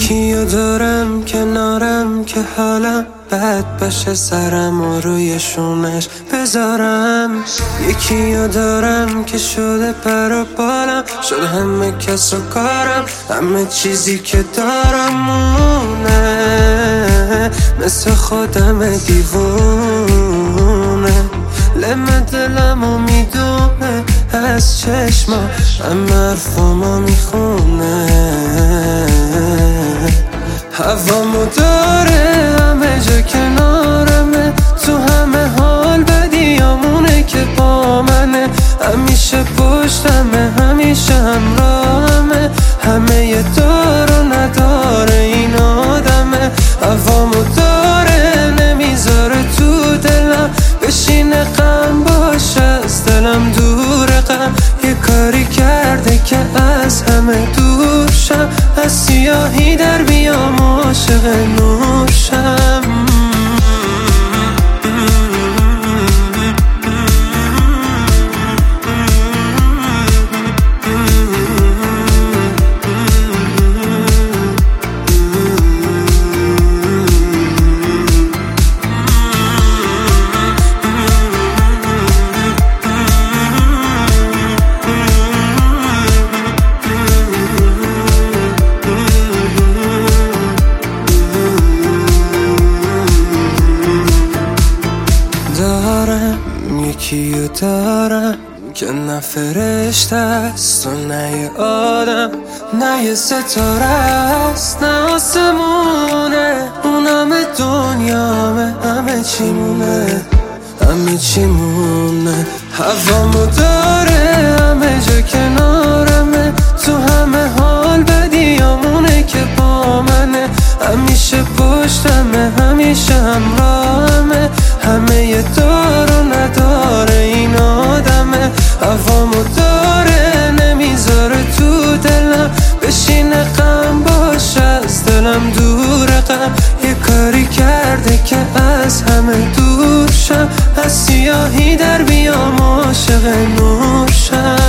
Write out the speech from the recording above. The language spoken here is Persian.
یکیو دارم کنارم که حالم بد باشه سرم و روی شونش بذارم. یکیو دارم که شده پر و بالم، شد همه کس و کارم، همه چیزی که دارم مونه، مثل خودم دیوونه. لمه دلمو میدونه از چشما، همه حرفامو میخونه. هوامو داره همه جا کنارمه، تو همه حال بدیامونه که با منه. همیشه پشتمه، همیشه همراهمه، همه یه دار و نداره این آدمه. هوامو داره نمیذاره تو دلم بشینه، غم باشه از دلم دوره. غم یه کاری کرده که از همه دور شم، از سیاهی در بیام عاشق نور شم. یکیو دارم که نه فرشته است و نه یه آدم، نه یه ستاره است نه آسمونه. اون همه دنیامه، همه چیمونه، همه چیمونه. هوامو داره همه جا کنارمه، تو همه حال بدیامونه که با منه. همیشه پشتمه، همیشه همراهمه، همه یه دار و نداره این آدمه. هوامو داره نمیذاره تو دلم بشینه، غم باشه از دلم دوره. غم یه کاری کرده که از همه دور شم، از سیاهی در بیام عاشق نور شم.